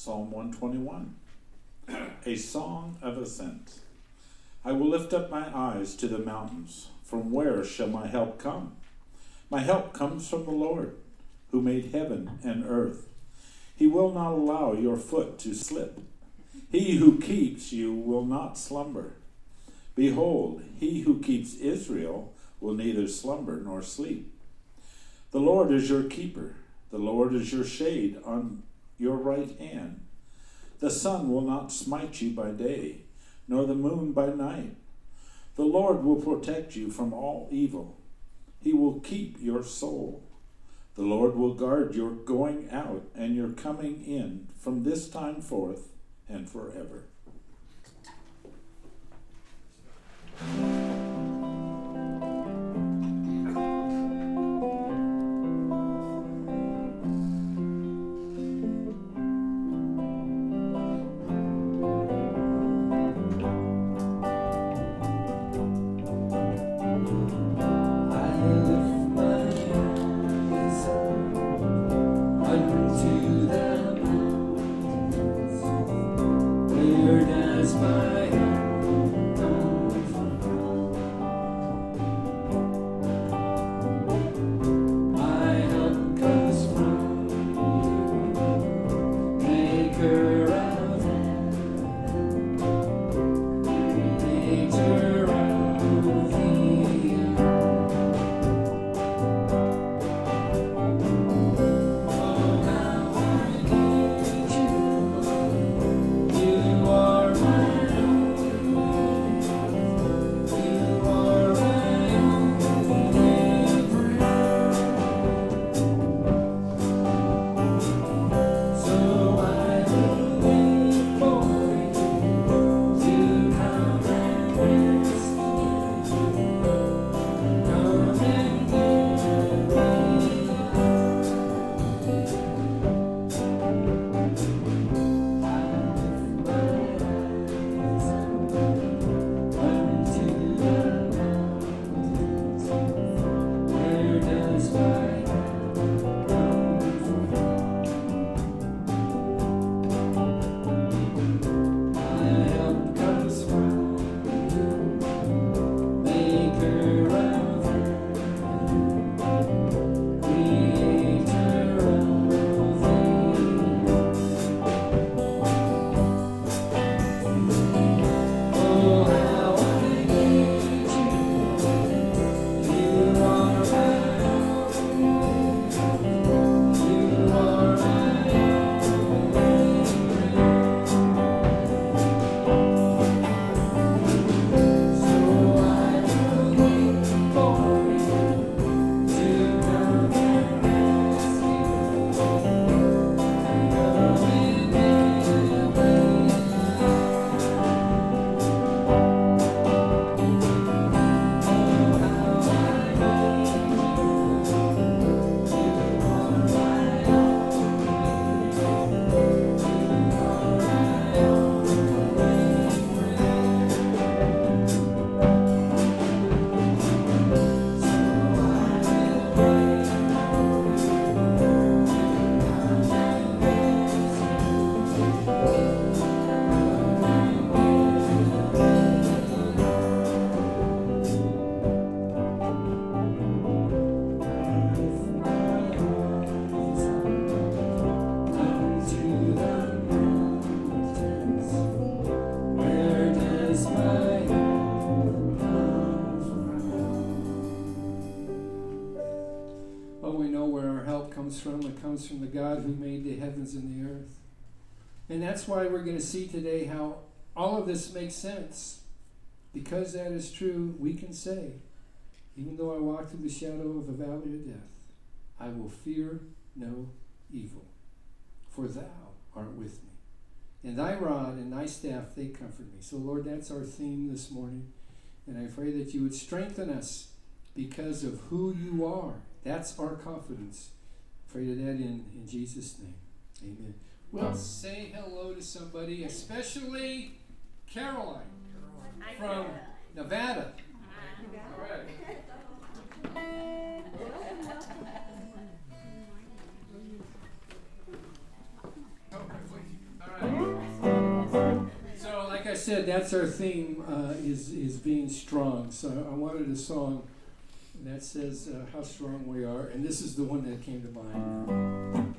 Psalm 121, a song of ascent. I will lift up my eyes to the mountains. From where shall my help come? My help comes from the Lord, who made heaven and earth. He will not allow your foot to slip. He who keeps you will not slumber. Behold, he who keeps Israel will neither slumber nor sleep. The Lord is your keeper. The Lord is your shade on your right hand. The sun will not smite you by day, nor the moon by night. The Lord will protect you from all evil. He will keep your soul. The Lord will guard your going out and your coming in from this time forth and forever. From the God who made the heavens and the earth. And that's why we're going to see today how all of this makes sense. Because that is true, we can say, even though I walk through the shadow of the valley of death, I will fear no evil, for thou art with me. And thy rod and thy staff, they comfort me. So Lord, that's our theme this morning. And I pray that you would strengthen us because of who you are. That's our confidence. Pray to that in Jesus' name. Amen. Well, say hello to somebody, especially Caroline from Nevada. All right. said, that's our theme, is being strong. So I wanted a song that says how strong we are, and this is the one that came to mind.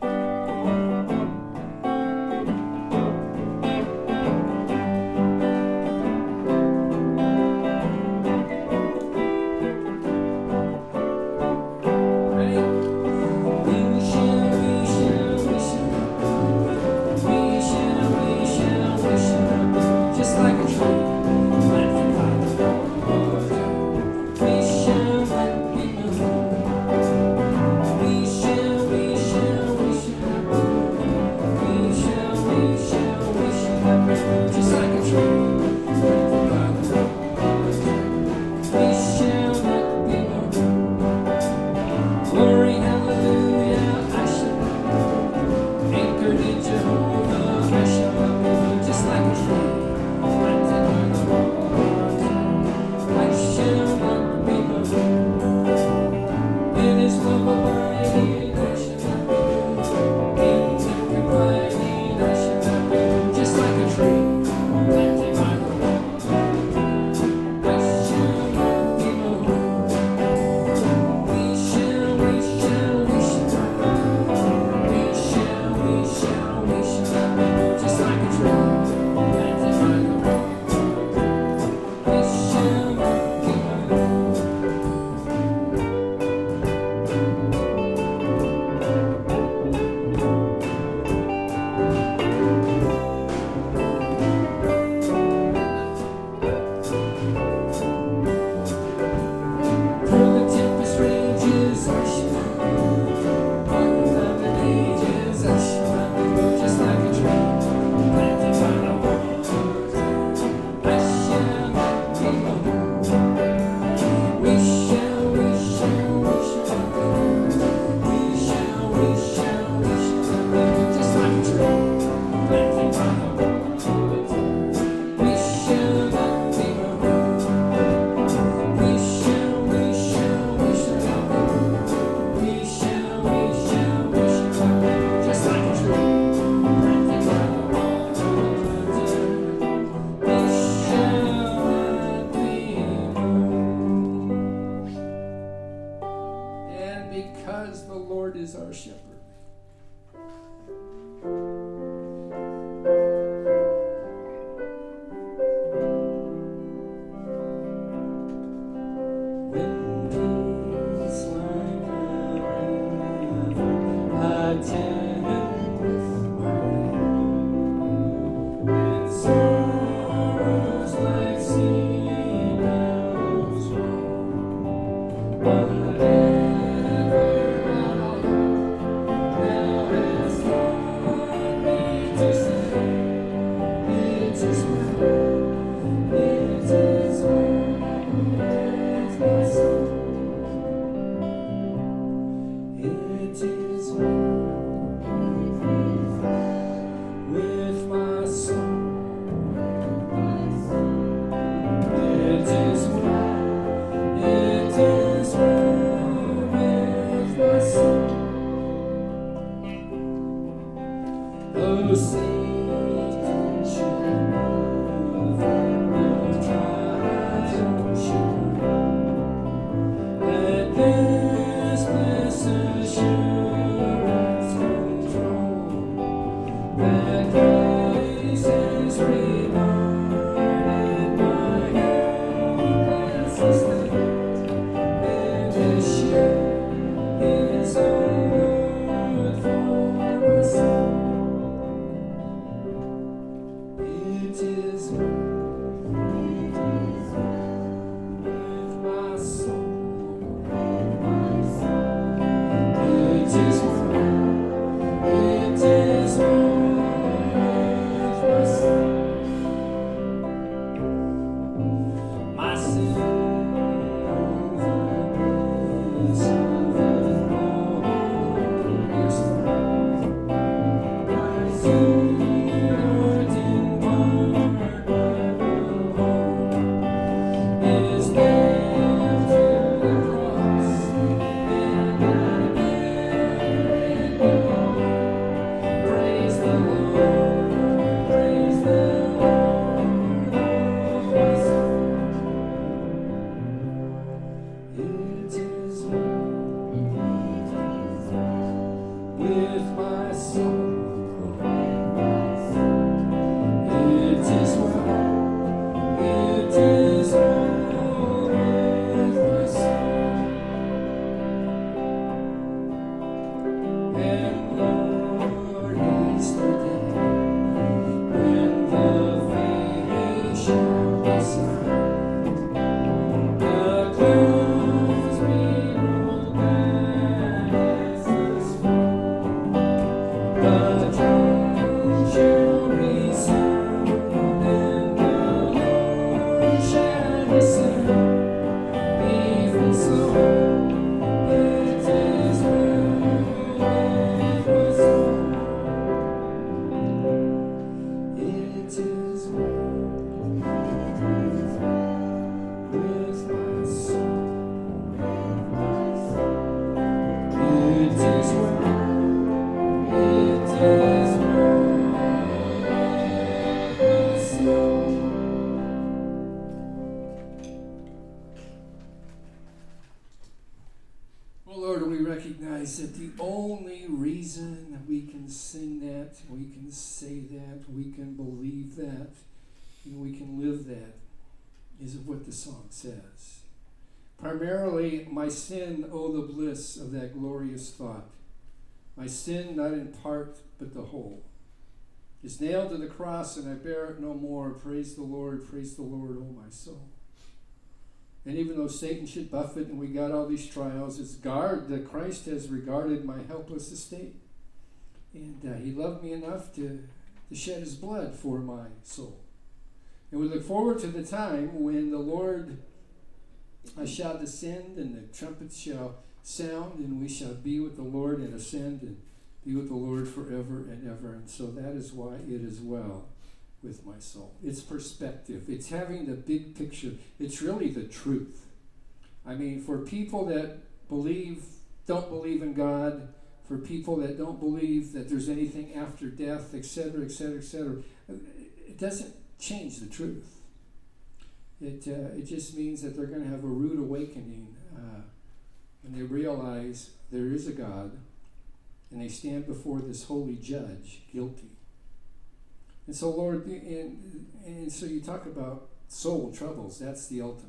can sing that, we can say that, we can believe that, and we can live that, is what the song says. Primarily, my sin, oh the bliss of that glorious thought. My sin, not in part, but the whole, is nailed to the cross, and I bear it no more. Praise the Lord, oh my soul. And even though Satan should buffet and we got all these trials, it's God that Christ has regarded my helpless estate. And he loved me enough to shed his blood for my soul. And we look forward to the time when the Lord shall descend and the trumpets shall sound, and we shall be with the Lord and ascend and be with the Lord forever and ever. And so that is why it is well with my soul. It's perspective. It's having the big picture. It's really the truth. I mean, for people that don't believe in God, for people that don't believe that there's anything after death, etc., etc., etc., it doesn't change the truth. It just means that they're going to have a rude awakening when they realize there is a God and they stand before this holy judge, guilty. And so, Lord, and so you talk about soul troubles, that's the ultimate.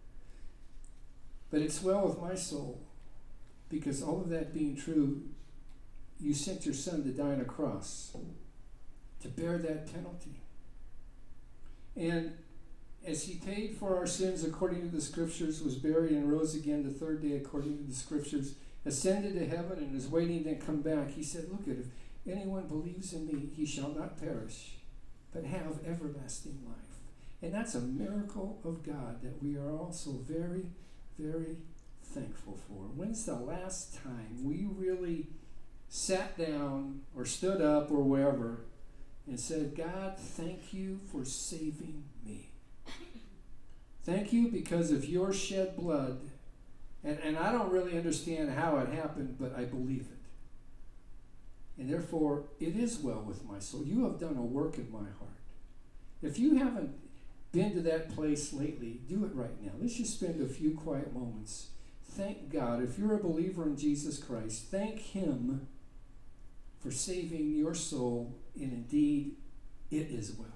But it's well with my soul, because all of that being true, you sent your Son to die on a cross to bear that penalty. And as he paid for our sins according to the Scriptures, was buried and rose again the third day according to the Scriptures, ascended to heaven and is waiting to come back, he said, look, if anyone believes in me, he shall not perish, but have everlasting life. And that's a miracle of God that we are also very, very thankful for. When's the last time we really sat down or stood up or wherever and said, God, thank you for saving me. Thank you because of your shed blood. And I don't really understand how it happened, but I believe it. And therefore, it is well with my soul. You have done a work in my heart. If you haven't been to that place lately, do it right now. Let's just spend a few quiet moments. Thank God. If you're a believer in Jesus Christ, thank him for saving your soul, and indeed, it is well.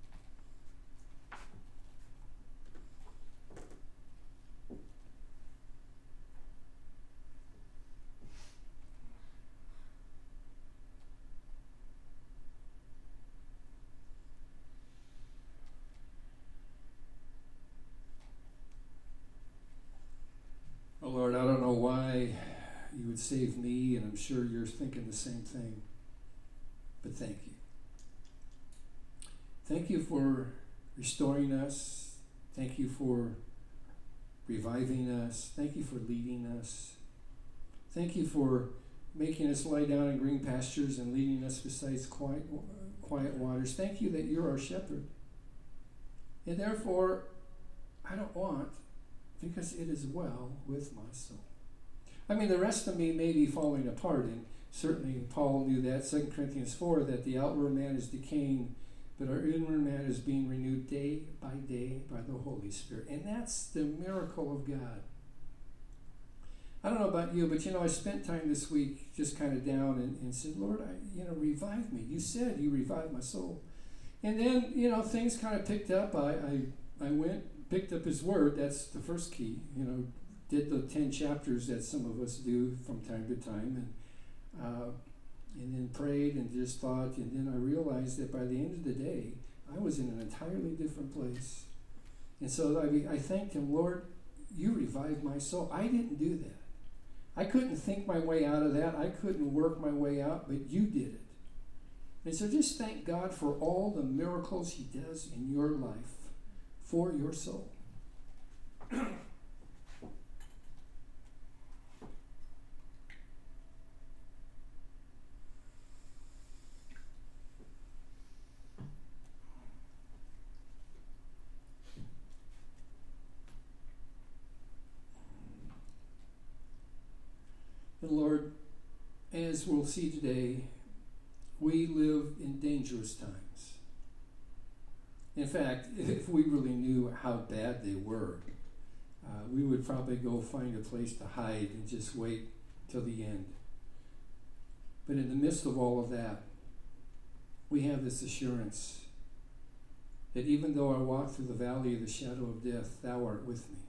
Oh Lord, I don't know why you would save me, and I'm sure you're thinking the same thing. But thank you. Thank you for restoring us. Thank you for reviving us. Thank you for leading us. Thank you for making us lie down in green pastures and leading us beside quiet waters. Thank you that you're our shepherd. And therefore, I don't want, because it is well with my soul. I mean, the rest of me may be falling apart, and certainly Paul knew that, 2 Corinthians 4, that the outward man is decaying, but our inward man is being renewed day by the Holy Spirit. And that's the miracle of God. I don't know about you, but I spent time this week just kind of down and said, Lord, revive me. You said you revived my soul. And then, things kind of picked up. I went, picked up his word. That's the first key. Did the 10 chapters that some of us do from time to time, and then prayed and just thought, and then I realized that by the end of the day, I was in an entirely different place. And so I thanked him, Lord, you revived my soul. I didn't do that. I couldn't think my way out of that. I couldn't work my way out, but you did it. And so just thank God for all the miracles he does in your life for your soul. And Lord, as we'll see today, we live in dangerous times. In fact, if we really knew how bad they were, we would probably go find a place to hide and just wait till the end. But in the midst of all of that, we have this assurance that even though I walk through the valley of the shadow of death, thou art with me.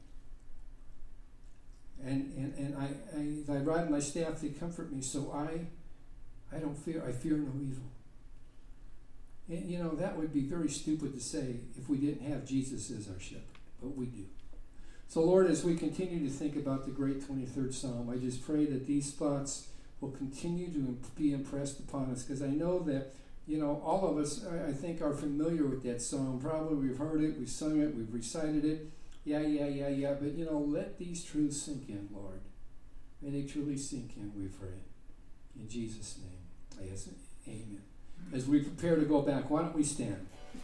And thy rod and thy staff, they comfort me, so I don't fear, I fear no evil. And that would be very stupid to say if we didn't have Jesus as our shepherd, but we do. So Lord, as we continue to think about the great 23rd Psalm, I just pray that these thoughts will continue to be impressed upon us, because I know that all of us, I think, are familiar with that psalm. Probably we've heard it, we've sung it, we've recited it. Yeah. But, let these truths sink in, Lord. May they truly sink in, we pray. In Jesus' name, amen. As we prepare to go back, why don't we stand?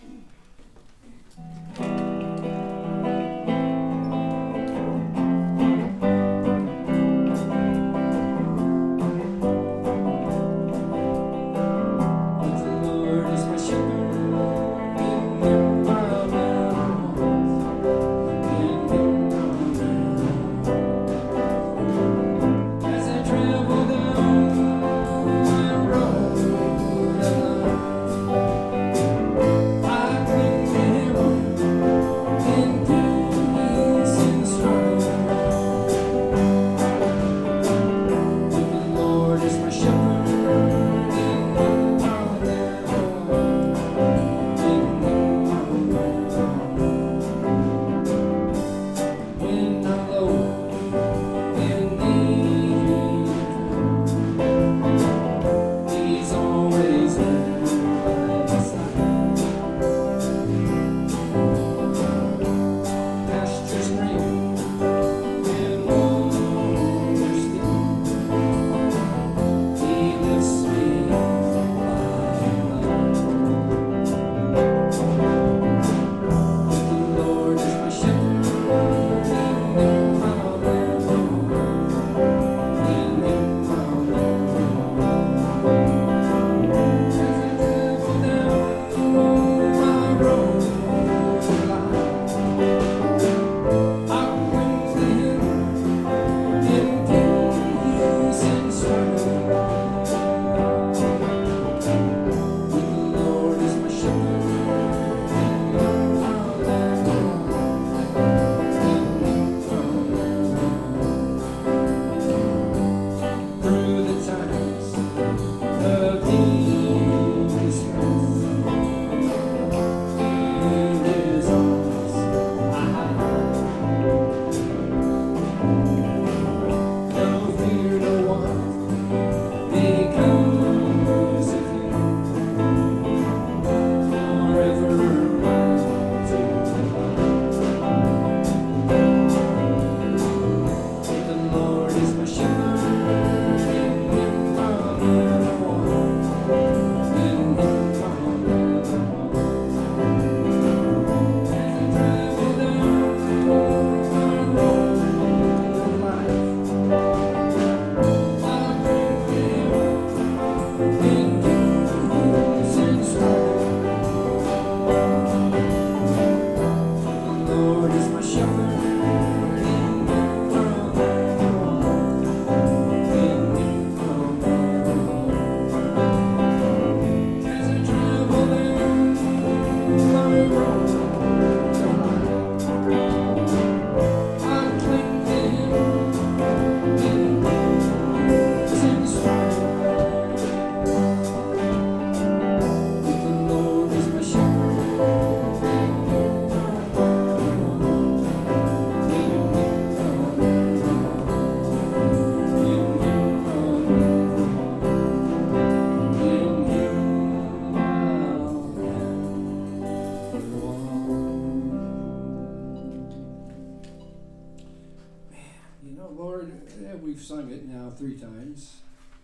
We've sung it now 3 times.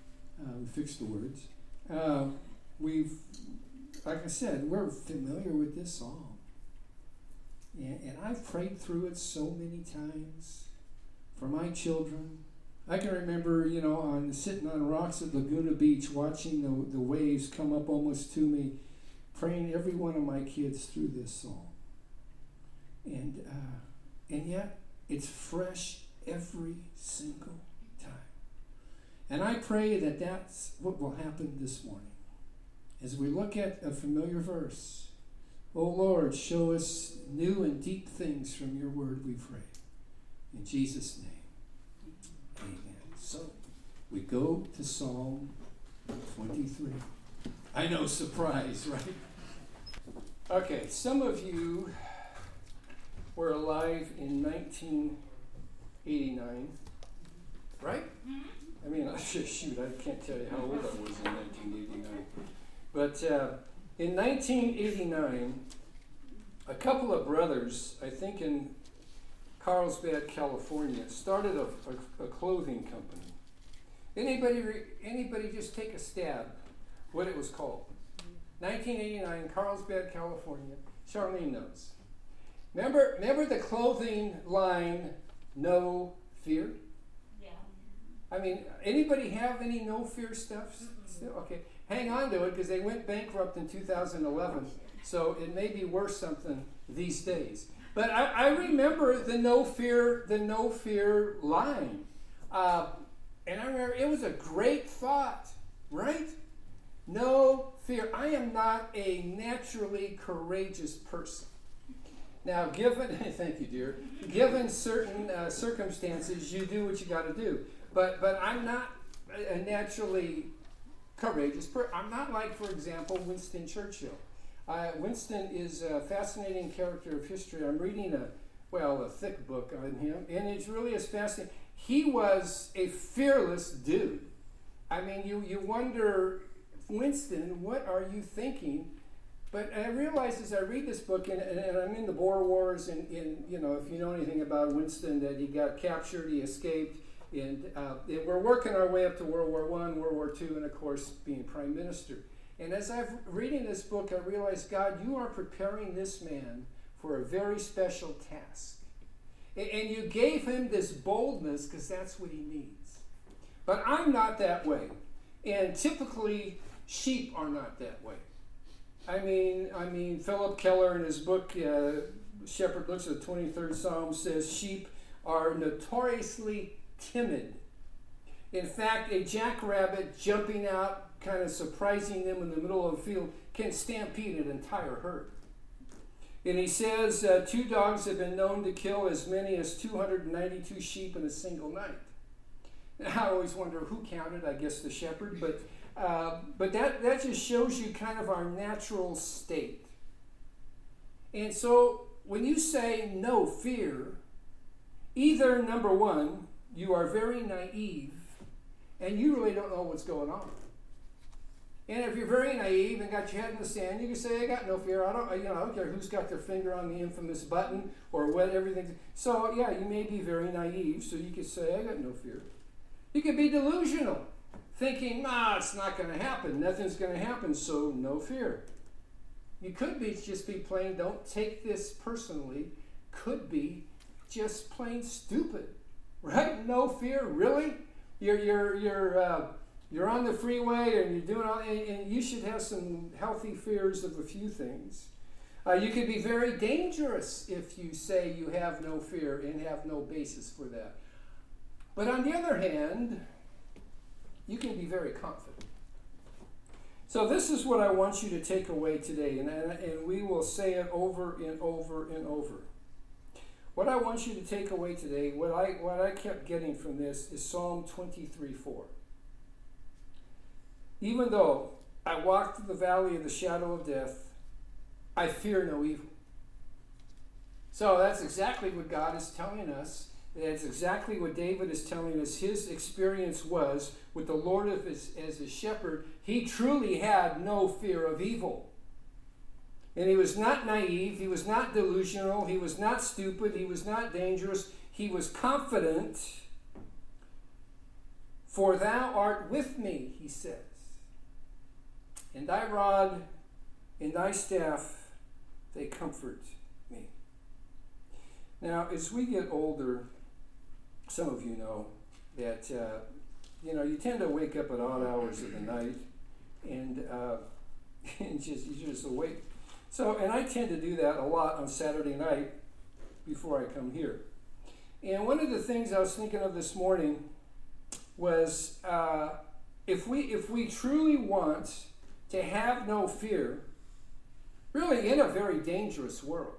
We fixed the words. Like I said, we're familiar with this song. And I've prayed through it so many times for my children. I can remember, sitting on rocks at Laguna Beach, watching the waves come up almost to me, praying every one of my kids through this song. And yet, it's fresh every single time. And I pray that that's what will happen this morning. As we look at a familiar verse, oh Lord, show us new and deep things from your word, we pray. In Jesus' name, amen. So, we go to Psalm 23. I know, surprise, right? Okay, some of you were alive in 1989, right? I mean, shoot, I can't tell you how old I was in 1989. But in 1989, a couple of brothers, I think in Carlsbad, California, started a clothing company. Anybody just take a stab what it was called? 1989, Carlsbad, California. Charlene knows. Remember the clothing line, No Fear? Yeah. I mean, anybody have any No Fear stuff still? Okay, hang on to it because they went bankrupt in 2011, so it may be worth something these days. But I remember the No Fear line, and I remember it was a great thought, right? No fear. I am not a naturally courageous person. Now, thank you, dear. Given certain circumstances, you do what you got to do. But I'm not a naturally courageous person. I'm not like, for example, Winston Churchill. Winston is a fascinating character of history. I'm reading a thick book on him, and it really is fascinating. He was a fearless dude. I mean, you wonder, Winston, what are you thinking? But I realize as I read this book, and I'm in the Boer Wars, and if you know anything about Winston, that he got captured, he escaped, and we're working our way up to World War I, World War II, and of course being Prime Minister. And as I'm reading this book, I realize, God, you are preparing this man for a very special task. And you gave him this boldness because that's what he needs. But I'm not that way. And typically, sheep are not that way. I mean, Philip Keller in his book, Shepherd Looks at the 23rd Psalm, says sheep are notoriously timid. In fact, a jackrabbit jumping out, kind of surprising them in the middle of the field, can stampede an entire herd. And he says 2 dogs have been known to kill as many as 292 sheep in a single night. I always wonder who counted, I guess the shepherd, but that just shows you kind of our natural state. And so when you say no fear, either, number one, you are very naive and you really don't know what's going on. And if you're very naive and got your head in the sand, you can say, I got no fear. I don't care who's got their finger on the infamous button or what everything. So yeah, you may be very naive, so you could say, I got no fear. You could be delusional, thinking, it's not going to happen. Nothing's going to happen, so no fear. You could just be plain, don't take this personally, could be just plain stupid, right? No fear, really? You're on the freeway and you're doing all, and you should have some healthy fears of a few things. You could be very dangerous if you say you have no fear and have no basis for that. But on the other hand, you can be very confident. So this is what I want you to take away today, and we will say it over and over and over. What I want you to take away today, what I kept getting from this is Psalm 23:4. Even though I walk through the valley of the shadow of death, I fear no evil. So that's exactly what God is telling us. That's exactly what David is telling us his experience was with the Lord as his shepherd. He truly had no fear of evil. And he was not naive, he was not delusional, he was not stupid, he was not dangerous. He was confident. For thou art with me, he says. And thy rod and thy staff, they comfort me. Now, as we get older, some of you know that you tend to wake up at odd hours of the night, and you're just awake. So, and I tend to do that a lot on Saturday night before I come here. And one of the things I was thinking of this morning was if we truly want to have no fear, really in a very dangerous world,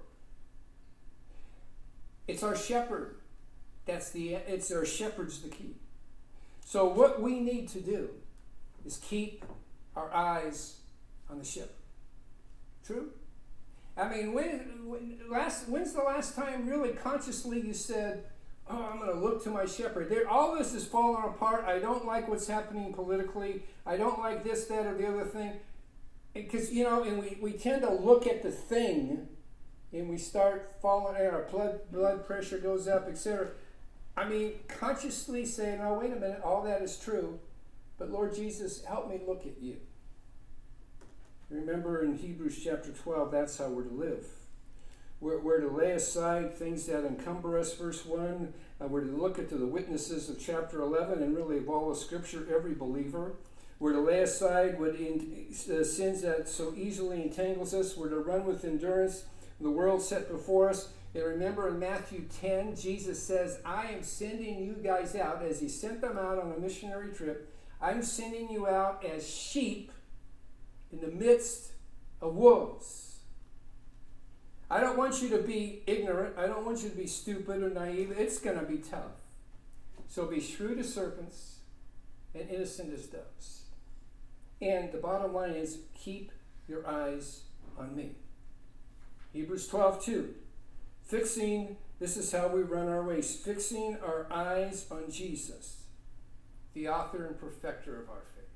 it's our shepherd. It's our shepherd's the key. So what we need to do is keep our eyes on the shepherd. True? I mean, when's the last time really consciously you said, oh, I'm going to look to my shepherd? All this is falling apart. I don't like what's happening politically. I don't like this, that, or the other thing. Because, and we tend to look at the thing and we start falling, and our blood pressure goes up, etc. I mean, consciously saying, oh, wait a minute, all that is true, but Lord Jesus, help me look at you. Remember in Hebrews chapter 12, that's how we're to live. We're to lay aside things that encumber us, verse 1. We're to look at the witnesses of chapter 11 and really of all of Scripture, every believer. We're to lay aside what sins that so easily entangles us. We're to run with endurance the world set before us. And remember in Matthew 10, Jesus says, I am sending you guys out, as he sent them out on a missionary trip, I'm sending you out as sheep in the midst of wolves. I don't want you to be ignorant. I don't want you to be stupid or naive. It's going to be tough. So be shrewd as serpents and innocent as doves. And the bottom line is, keep your eyes on me. Hebrews 12:2. This is how we run our race, fixing our eyes on Jesus, the author and perfecter of our faith.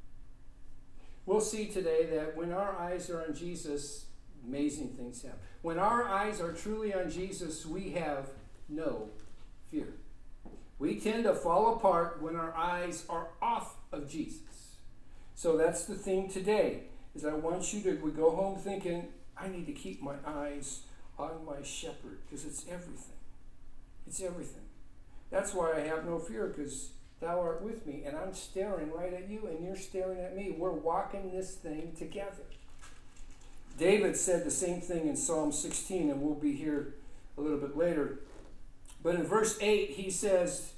We'll see today that when our eyes are on Jesus, amazing things happen. When our eyes are truly on Jesus, we have no fear. We tend to fall apart when our eyes are off of Jesus. So that's the theme today, is I want you to, we go home thinking, I need to keep my eyes on my shepherd, because it's everything. It's everything. That's why I have no fear, because thou art with me, and I'm staring right at you, and you're staring at me. We're walking this thing together. David said the same thing in Psalm 16, and we'll be here a little bit later. But in verse 8, he says,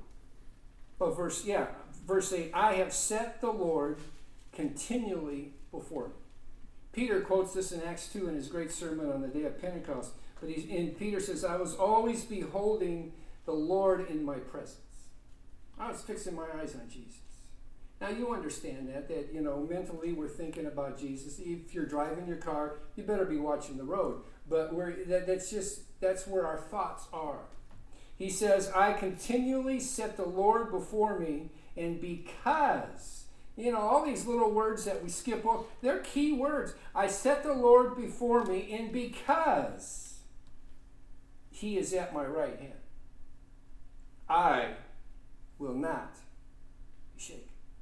verse 8, I have set the Lord continually before me. Peter quotes this in Acts 2 in his great sermon on the day of Pentecost. But Peter says, I was always beholding the Lord in my presence. I was fixing my eyes on Jesus. Now you understand that mentally we're thinking about Jesus. If you're driving your car, you better be watching the road. But that's where our thoughts are. He says, I continually set the Lord before me, and because, all these little words that we skip over, they're key words. I set the Lord before me, and because he is at my right hand, I will not be shaken.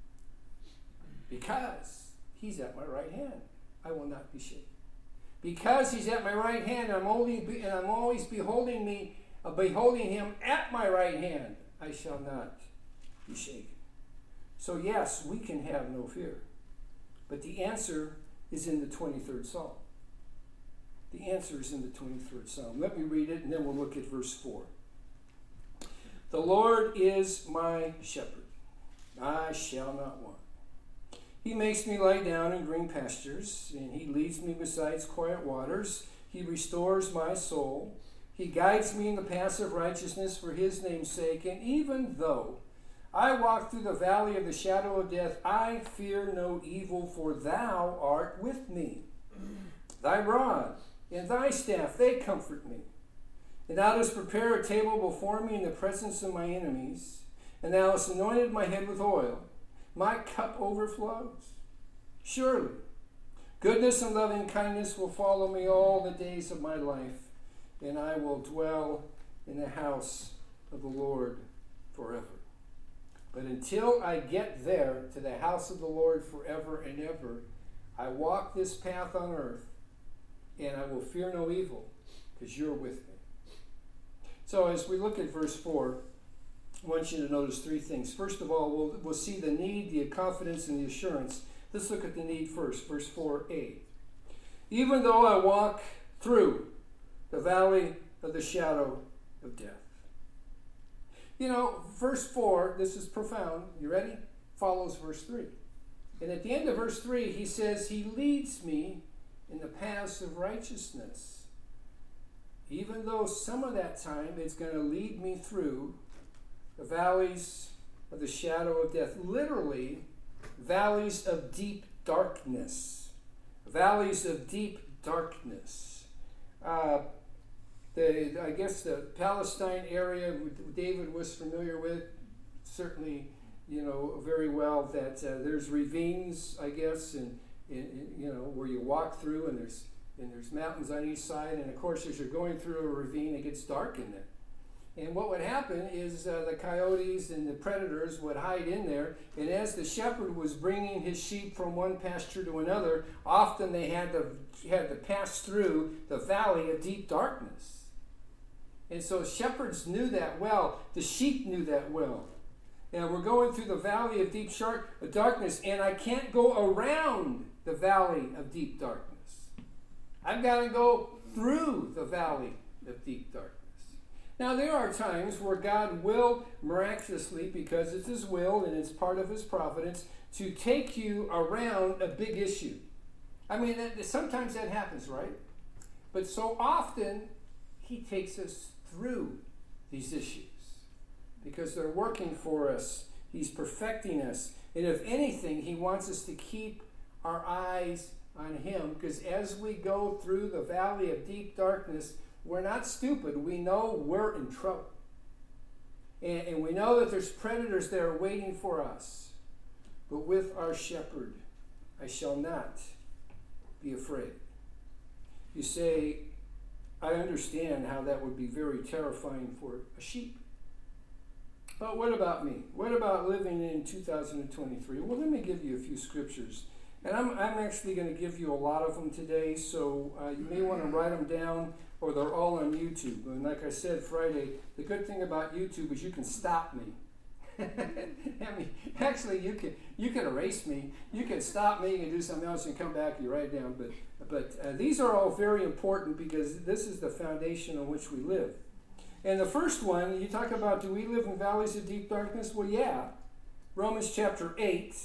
Because he's at my right hand, I will not be shaken. Because he's at my right hand, I'm always beholding him at my right hand, I shall not be shaken. So yes, we can have no fear. But the answer is in the 23rd Psalm. The answer is in the 23rd Psalm. Let me read it, and then we'll look at verse 4. The Lord is my shepherd. I shall not want. He makes me lie down in green pastures, and he leads me beside quiet waters. He restores my soul. He guides me in the paths of righteousness for his name's sake. And even though I walk through the valley of the shadow of death, I fear no evil, for thou art with me. Thy rod and thy staff, they comfort me. And thou dost prepare a table before me in the presence of my enemies. And thou hast anointed my head with oil. My cup overflows. Surely, goodness and loving kindness will follow me all the days of my life, and I will dwell in the house of the Lord forever. But until I get there, to the house of the Lord forever and ever, I walk this path on earth, and I will fear no evil, because you're with me. So as we look at verse 4, I want you to notice three things. First of all, we'll see the need, the confidence, and the assurance. Let's look at the need first. Verse 4a. Even though I walk through the valley of the shadow of death. verse 4, this is profound. You ready? Follows verse 3. And at the end of verse 3, he says, he leads me in the paths of righteousness. Even though some of that time it's going to lead me through the valleys of the shadow of death. Literally, valleys of deep darkness. Valleys of deep darkness. I guess the Palestine area David was familiar with, certainly, very well, that there's ravines, I guess, and where you walk through, and there's mountains on each side, and of course, as you're going through a ravine, it gets dark in there. And what would happen is the coyotes and the predators would hide in there, and as the shepherd was bringing his sheep from one pasture to another, often they had to pass through the valley of deep darkness. And so shepherds knew that well. The sheep knew that well. And we're going through the valley of deep darkness, and I can't go around the valley of deep darkness. I've got to go through the valley of deep darkness. Now, there are times where God will miraculously, because it's His will and it's part of His providence, to take you around a big issue. I mean, sometimes that happens, right? But so often, He takes us through these issues because they're working for us. He's perfecting us. And if anything, He wants us to keep our eyes on Him, because as we go through the valley of deep darkness, we're not stupid. We know we're in trouble. And we know that there's predators there waiting for us. But with our shepherd, I shall not be afraid. You say, I understand how that would be very terrifying for a sheep. But what about me? What about living in 2023? Well, let me give you a few scriptures. And I'm actually going to give you a lot of them today, so you may want to write them down, or they're all on YouTube. And like I said Friday, the good thing about YouTube is you can stop me. I mean, actually, you can erase me. You can stop me and do something else and come back and you write it down. But these are all very important because this is the foundation on which we live. And the first one, you talk about, do we live in valleys of deep darkness? Well, yeah. Romans chapter 8.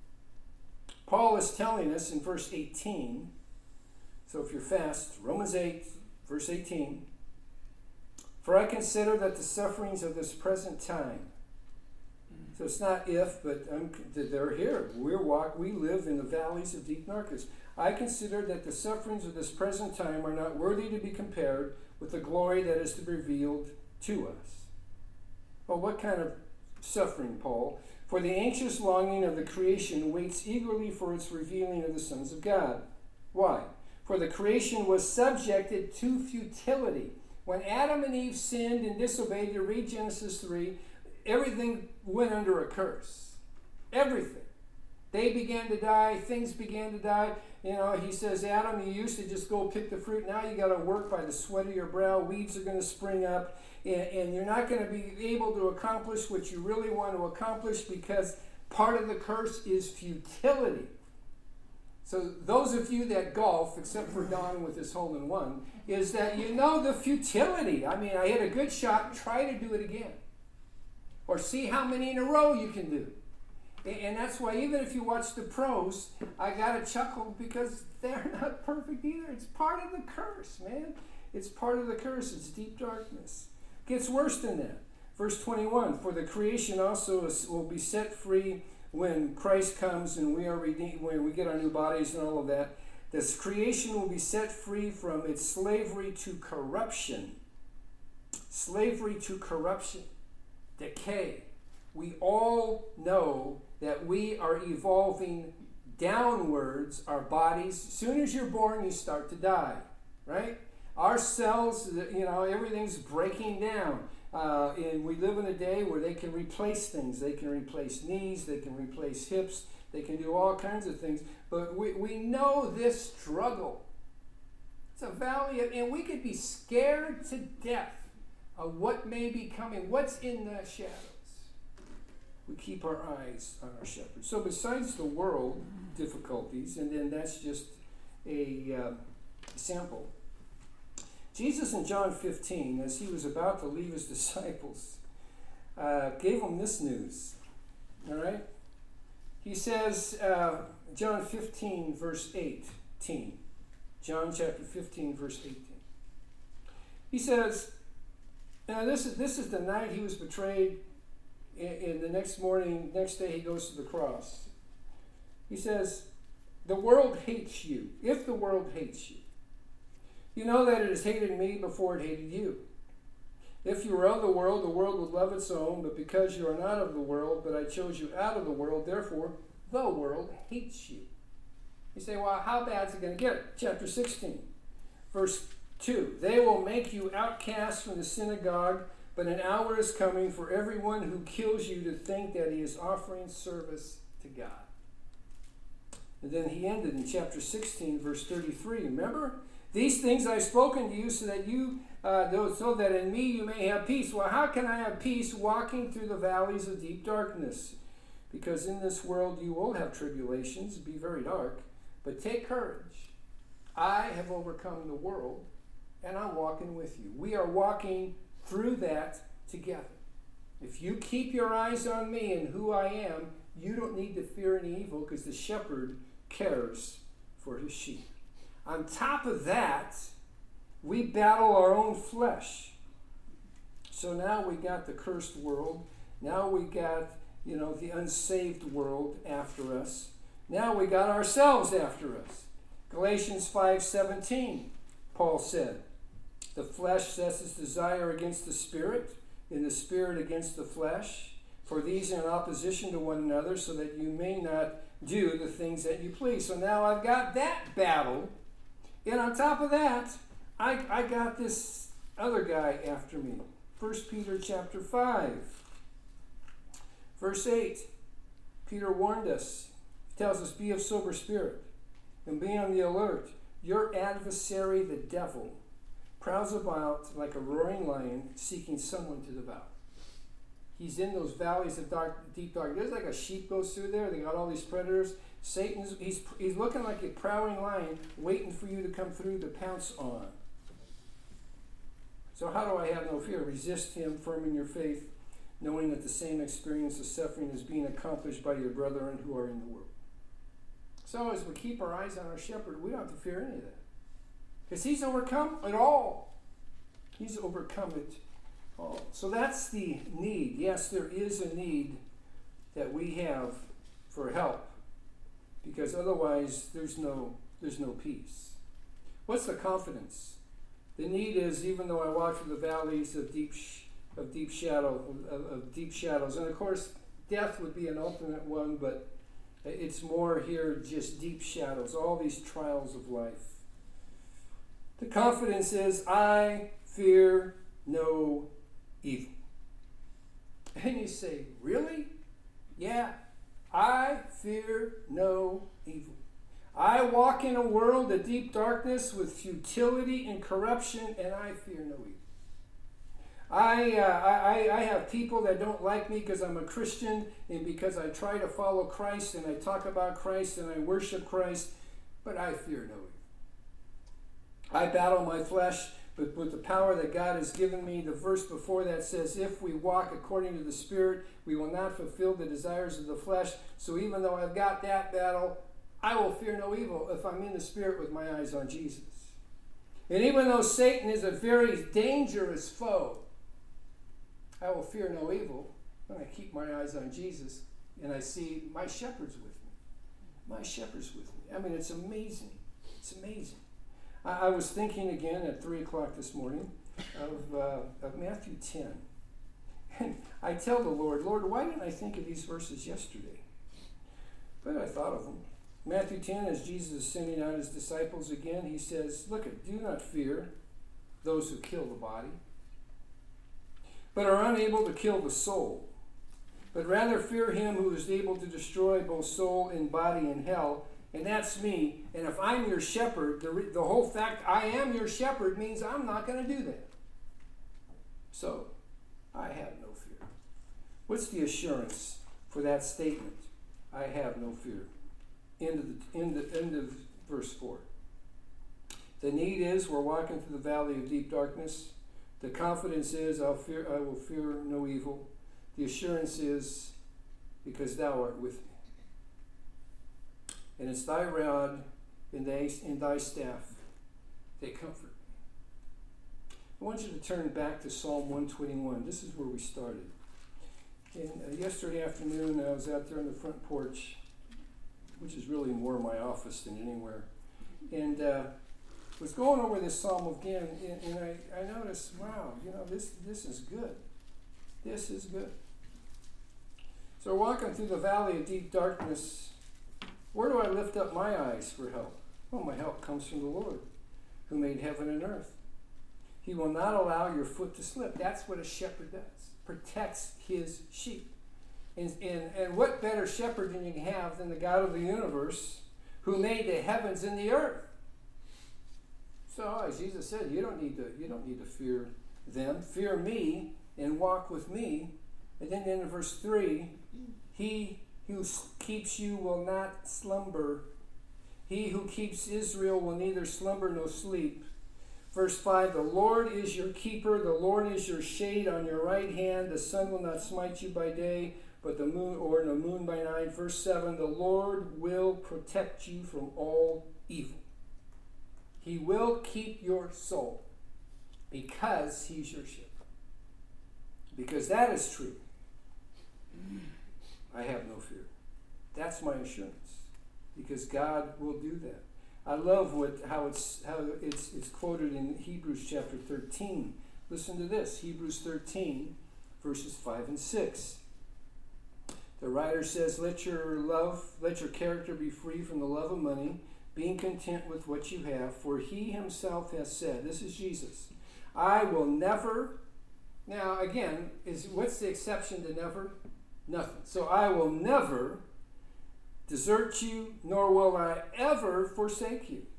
Paul is telling us in verse 18. So if you're fast, Romans 8, verse 18. For I consider that the sufferings of this present time, so it's not if, but they're here. We live in the valleys of deep darkness. I consider that the sufferings of this present time are not worthy to be compared with the glory that is to be revealed to us. Well, what kind of suffering, Paul? For the anxious longing of the creation waits eagerly for its revealing of the sons of God. Why? For the creation was subjected to futility. When Adam and Eve sinned and disobeyed, you read Genesis 3, everything went under a curse. Everything. They began to die. Things began to die. He says, Adam, you used to just go pick the fruit. Now you got to work by the sweat of your brow. Weeds are going to spring up. And you're not going to be able to accomplish what you really want to accomplish because part of the curse is futility. So those of you that golf, except for Don with his hole-in-one, is that you know the futility. I mean, I hit a good shot. Try to do it again. Or see how many in a row you can do. And that's why even if you watch the pros, I got to chuckle because they're not perfect either. It's part of the curse, man. It's part of the curse. It's deep darkness. It gets worse than that. Verse 21, for the creation also will be set free when Christ comes and we are redeemed, when we get our new bodies and all of that. This creation will be set free from its slavery to corruption. Slavery to corruption. Decay. We all know that we are evolving downwards, our bodies. As soon as you're born, you start to die, right? Our cells, everything's breaking down. And we live in a day where they can replace things. They can replace knees, they can replace hips, they can do all kinds of things. But we know this struggle. It's a valley, and we could be scared to death of what may be coming, what's in the shadows. We keep our eyes on our shepherd. So besides the world difficulties, and then that's just a sample, Jesus in John 15, as he was about to leave his disciples, gave them this news. All right? He says, John 15, verse 18. John chapter 15, verse 18. He says, now this is the night he was betrayed, and the next day he goes to the cross. He says, the world hates you. If the world hates you, you know that it has hated me before it hated you. If you were of the world would love its own, but because you are not of the world, but I chose you out of the world, therefore the world hates you. You say, well, how bad is it going to get? Chapter 16, verse 2. They will make you outcasts from the synagogue, but an hour is coming for everyone who kills you to think that he is offering service to God. And then he ended in chapter 16, verse 33. Remember? These things I've spoken to you so that in me you may have peace. Well, how can I have peace walking through the valleys of deep darkness? Because in this world you will have tribulations, be very dark, but take courage. I have overcome the world, and I'm walking with you. We are walking through that together. If you keep your eyes on me and who I am, you don't need to fear any evil, because the shepherd cares for his sheep. On top of that, we battle our own flesh. So now we got the cursed world. Now we got, the unsaved world after us. Now we got ourselves after us. Galatians 5:17, Paul said, the flesh sets its desire against the spirit, and the spirit against the flesh. For these are in opposition to one another, so that you may not do the things that you please. So now I've got that battle. And on top of that, I got this other guy after me. 1 Peter chapter 5, verse 8. Peter warned us. He tells us, be of sober spirit and be on the alert. Your adversary, the devil, prowls about like a roaring lion, seeking someone to devour. He's in those valleys of deep dark. There's like a sheep goes through there. They got all these predators. He's looking like a prowling lion, waiting for you to come through to pounce on. So how do I have no fear? Resist him, firm in your faith, knowing that the same experience of suffering is being accomplished by your brethren who are in the world. So as we keep our eyes on our shepherd, we don't have to fear any of that. Because he's overcome it all. He's overcome it all. So that's the need. Yes, there is a need that we have for help. Because otherwise there's no peace. What's the confidence? The need is, even though I walk through the valleys of deep shadows, and of course death would be an ultimate one, but it's more here just deep shadows, all these trials of life. The confidence is, I fear no evil. And you say, really? Yeah, I fear no evil. I walk in a world of deep darkness with futility and corruption, and I fear no evil. I have people that don't like me because I'm a Christian and because I try to follow Christ and I talk about Christ and I worship Christ, but I fear no evil. I battle my flesh, but with the power that God has given me. The verse before that says, if we walk according to the Spirit, we will not fulfill the desires of the flesh. So even though I've got that battle, I will fear no evil if I'm in the Spirit with my eyes on Jesus. And even though Satan is a very dangerous foe, I will fear no evil when I keep my eyes on Jesus and I see my shepherd's with me. My shepherd's with me. I mean, it's amazing. It's amazing. I was thinking again at 3 o'clock this morning of Matthew 10. And I tell the Lord, why didn't I think of these verses yesterday? But I thought of them. Matthew 10, as Jesus is sending out his disciples again, he says, look, do not fear those who kill the body, but are unable to kill the soul. But rather fear him who is able to destroy both soul and body in hell. And that's me. And if I'm your shepherd, the whole fact I am your shepherd means I'm not going to do that. So, I have no fear. What's the assurance for that statement? I have no fear. End of verse 4. The need is we're walking through the valley of deep darkness. The confidence is I will fear no evil. The assurance is, because thou art with me. And it's thy rod and thy staff, they comfort. I want you to turn back to Psalm 121. This is where we started. And yesterday afternoon, I was out there on the front porch, which is really more my office than anywhere, and was going over this psalm again, and I noticed, wow, this is good. This is good. So we're walking through the valley of deep darkness. Where do I lift up my eyes for help? Well, my help comes from the Lord, who made heaven and earth. He will not allow your foot to slip. That's what a shepherd does. Protects his sheep. And what better shepherd than you can have than the God of the universe, who made the heavens and the earth? So, as Jesus said, you don't need to fear them. Fear me and walk with me. And then in verse 3, he who keeps you will not slumber. He who keeps Israel will neither slumber nor sleep. Verse 5, the Lord is your keeper, the Lord is your shade on your right hand, the sun will not smite you by day, but the moon by night. Verse 7, the Lord will protect you from all evil. He will keep your soul because he's your shepherd. Because that is true. I have no fear. That's my assurance. Because God will do that. I love how it's quoted in Hebrews chapter 13. Listen to this, Hebrews 13, verses 5 and 6. The writer says, let your character be free from the love of money, being content with what you have, for he himself has said, this is Jesus, I will never, now again, what's the exception to never? Nothing. So I will never desert you, nor will I ever forsake you.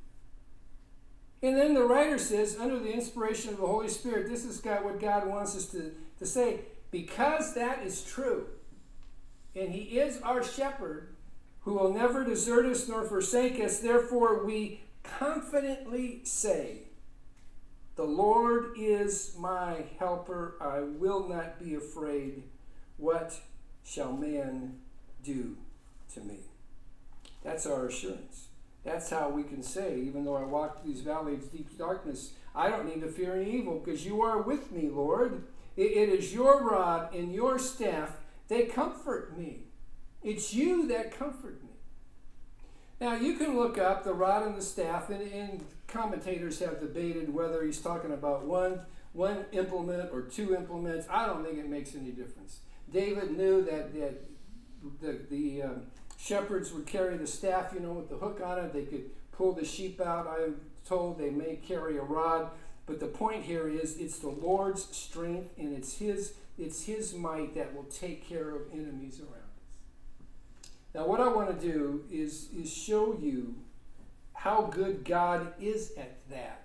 And then the writer says, under the inspiration of the Holy Spirit, this is what God wants us to say, because that is true, and he is our shepherd, who will never desert us nor forsake us, therefore we confidently say, the Lord is my helper, I will not be afraid. What shall man do to me? That's our assurance. That's how we can say, even though I walk through these valleys of deep darkness, I don't need to fear any evil, because you are with me, Lord. It is your rod and your staff, they comfort me. It's you that comfort me. Now, you can look up the rod and the staff, and commentators have debated whether he's talking about one implement or two implements. I don't think it makes any difference. David knew that the shepherds would carry the staff, with the hook on it. They could pull the sheep out. I'm told they may carry a rod. But the point here is it's the Lord's strength, and it's his might that will take care of enemies around us. Now, what I want to do is show you how good God is at that.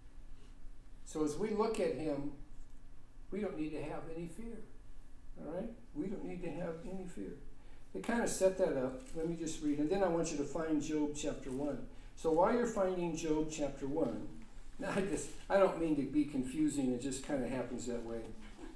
So as we look at him, we don't need to have any fear. All right? We don't need to have any fear. To kind of set that up, let me just read. And then I want you to find Job chapter 1. So while you're finding Job chapter 1, now I don't mean to be confusing. It just kind of happens that way.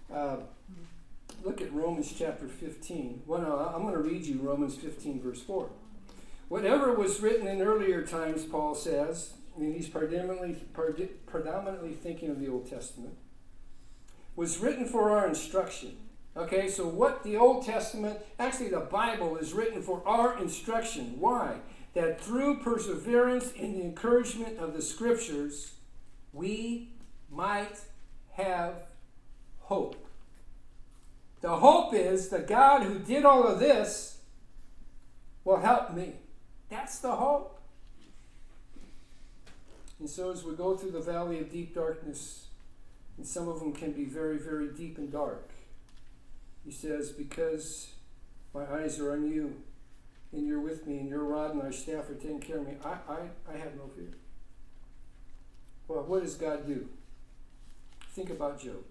Look at Romans chapter 15. Well, no, I'm going to read you Romans 15, verse 4. Whatever was written in earlier times, Paul says, and he's predominantly thinking of the Old Testament, was written for our instruction. Okay, so what the Old Testament, actually the Bible, is written for our instruction. Why? That through perseverance in the encouragement of the Scriptures, we might have hope. The hope is the God who did all of this will help me. That's the hope. And so as we go through the valley of deep darkness, and some of them can be very, very deep and dark, he says, because my eyes are on you, and you're with me, and your rod and thy staff are taking care of me, I have no fear. Well, what does God do? Think about Job.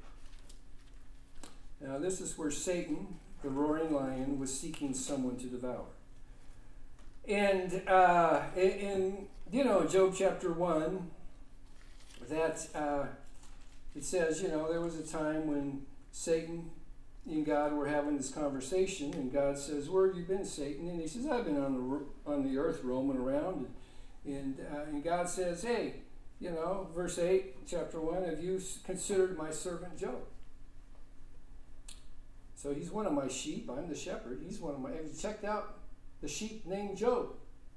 Now, this is where Satan, the roaring lion, was seeking someone to devour. And in Job chapter 1, that it says, there was a time when Satan, and God were having this conversation, and God says, "Where have you been, Satan?" And he says, "I've been on the earth roaming around." And God says, "Hey, verse 8, chapter 1, have you considered my servant Job?" So he's one of my sheep. I'm the shepherd. He's one of my. Have you checked out the sheep named Job?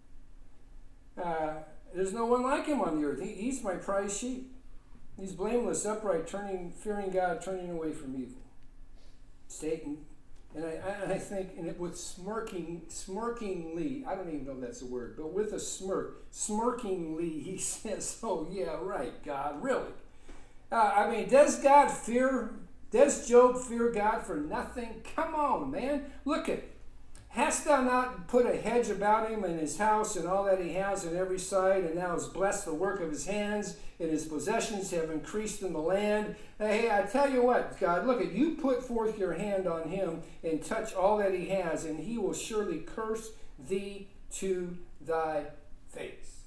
There's no one like him on the earth. He's my prized sheep. He's blameless, upright, fearing God, turning away from evil. Satan, and I think, and it with smirkingly, I don't even know if that's a word, but with a smirkingly, he says, "Oh yeah, right, God, really? Does Job fear God for nothing? Come on, man, look at. Hast thou not put a hedge about him and his house and all that he has on every side, and thou hast blessed the work of his hands, and his possessions have increased in the land? Hey, I tell you what, God, look at, you put forth your hand on him and touch all that he has, and he will surely curse thee to thy face."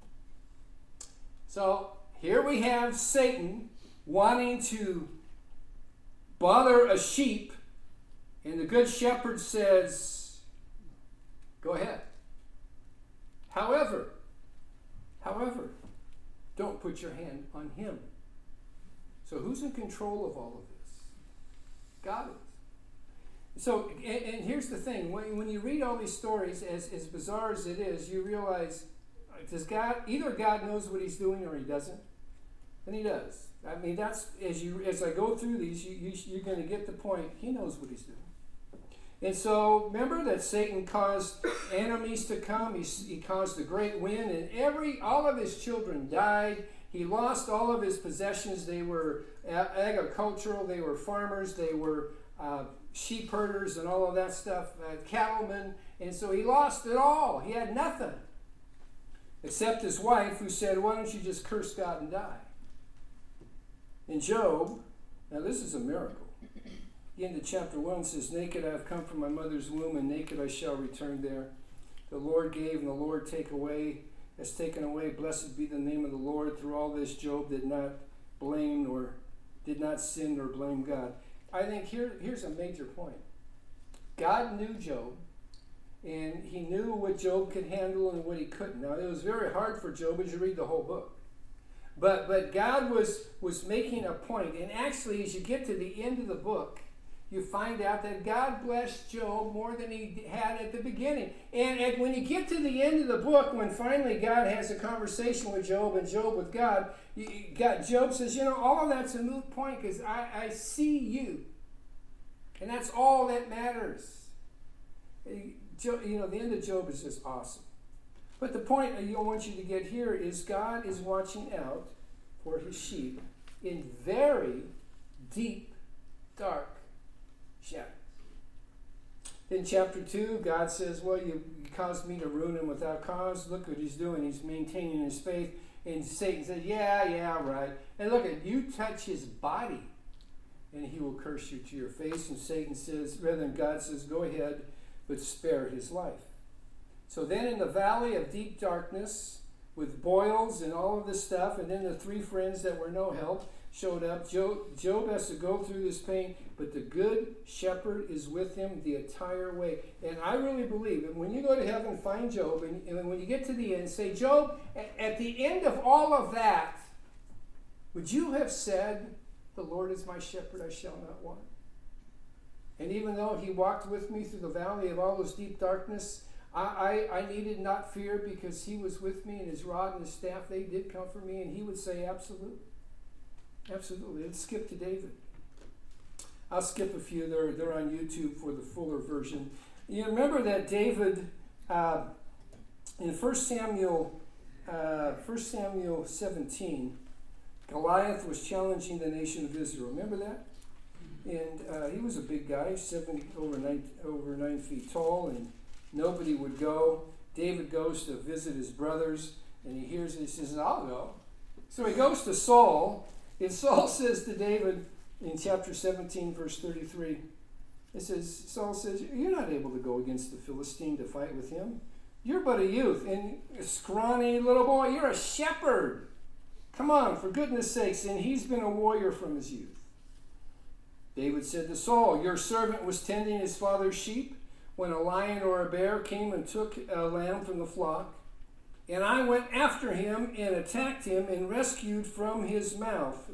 So here we have Satan wanting to bother a sheep, and the good shepherd says, "Go ahead. However, don't put your hand on him." So who's in control of all of this? God is. So, and here's the thing. When you read all these stories, as bizarre as it is, you realize, either God knows what he's doing or he doesn't. And he does. That's, as I go through these, you're going to get the point. He knows what he's doing. And so, remember that Satan caused enemies to come. He caused a great wind, and all of his children died. He lost all of his possessions. They were agricultural. They were farmers. They were sheep herders and all of that stuff, cattlemen. And so he lost it all. He had nothing. Except his wife, who said, "Why don't you just curse God and die?" And Job, now this is a miracle. The end of chapter 1 says, "Naked I have come from my mother's womb, and naked I shall return there. The Lord gave, and the Lord has taken away. Blessed be the name of the Lord." Through all this, Job did not sin nor blame God. I think here's a major point. God knew Job, and he knew what Job could handle and what he couldn't. Now, it was very hard for Job as you read the whole book. But God was making a point. And actually, as you get to the end of the book, you find out that God blessed Job more than he had at the beginning. And when you get to the end of the book, when finally God has a conversation with Job and Job with God, Job says, all of that's a moot point because I see you. And that's all that matters. The end of Job is just awesome. But the point I want you to get here is God is watching out for his sheep in very deep, dark shadows. In chapter 2, God says, "Well, you caused me to ruin him without cause. Look what he's doing. He's maintaining his faith." And Satan said, yeah, right. And look, you touch his body, and he will curse you to your face. And Satan says, rather than God says, "Go ahead, but spare his life." So then in the valley of deep darkness, with boils and all of this stuff, and then the three friends that were no help showed up. Job has to go through this pain, but the good shepherd is with him the entire way. And I really believe that when you go to heaven, find Job, and when you get to the end, say, "Job, at the end of all of that, would you have said, 'The Lord is my shepherd, I shall not want'? And even though he walked with me through the valley of all those deep darkness, I needed not fear because he was with me, and his rod and his staff, they did comfort me." And he would say, "Absolutely. Absolutely." Let's skip to David. I'll skip a few. They're on YouTube for the fuller version. You remember that David, in 1 Samuel 17, Goliath was challenging the nation of Israel. Remember that? And he was a big guy, over 9 feet tall, and nobody would go. David goes to visit his brothers, and he hears it. He says, "I'll go." So he goes to Saul, and Saul says to David in chapter 17, verse 33, Saul says, "You're not able to go against the Philistine to fight with him. You're but a youth, and a scrawny little boy. You're a shepherd. Come on, for goodness sakes." And he's been a warrior from his youth. David said to Saul, your servant was tending his father's sheep when a lion or a bear came and took a lamb from the flock. And I went after him and attacked him and rescued it from his mouth.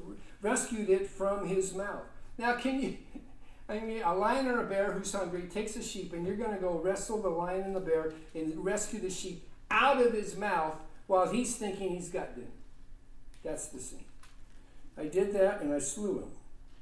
Now, a lion or a bear who's hungry takes a sheep, and you're going to go wrestle the lion and the bear and rescue the sheep out of his mouth while he's thinking he's got dinner. That's the scene. I did that, and I slew him.